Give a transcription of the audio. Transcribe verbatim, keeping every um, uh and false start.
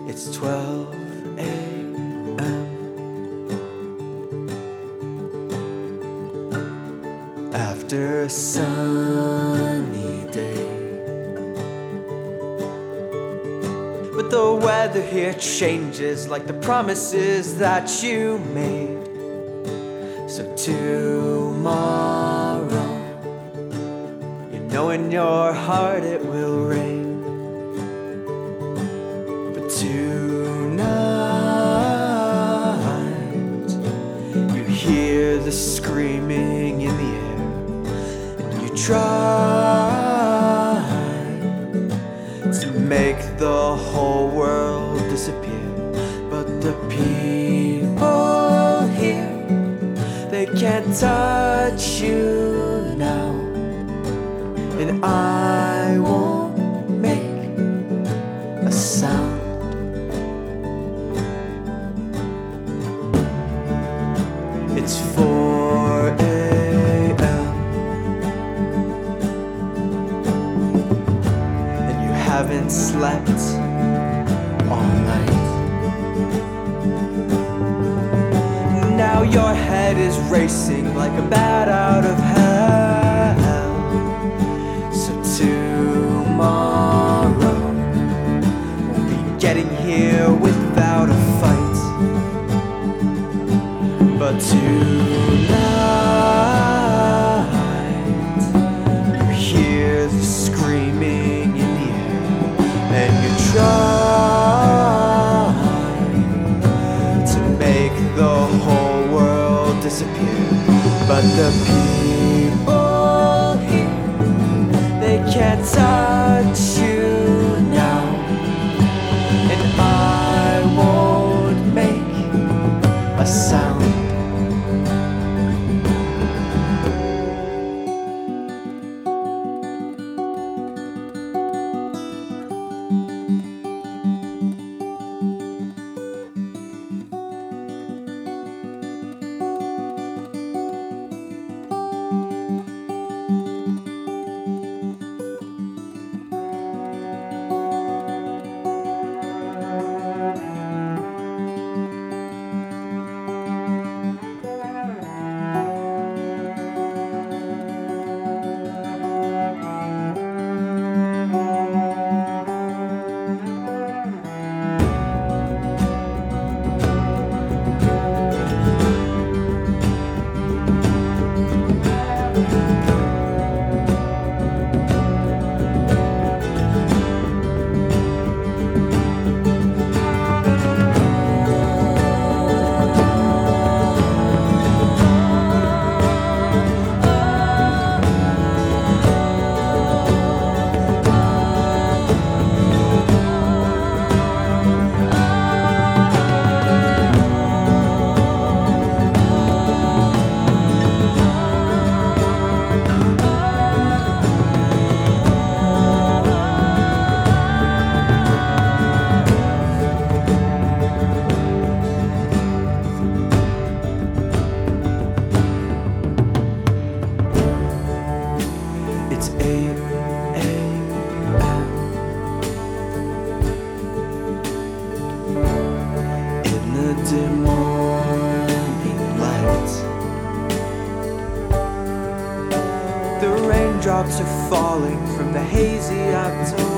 It's twelve a.m. After a sunny day, but the weather here changes like the promises that you made. So tomorrow, you know in your heart it will rain. But tonight, you hear the screaming in the air, and you try to make the whole world disappear. But the people here, they can't touch you now, and I won't make a sound. It's four a.m. and you haven't slept all night. Now your head is racing like a bat out of hell. So tomorrow won't be getting here without a fight. But tonight, you hear the screaming in the air, and you try to make the whole world disappear. But the people here, they can't touch you now, and I won't make a sound. It's eight a.m. in the dim morning light. The raindrops are falling from the hazy October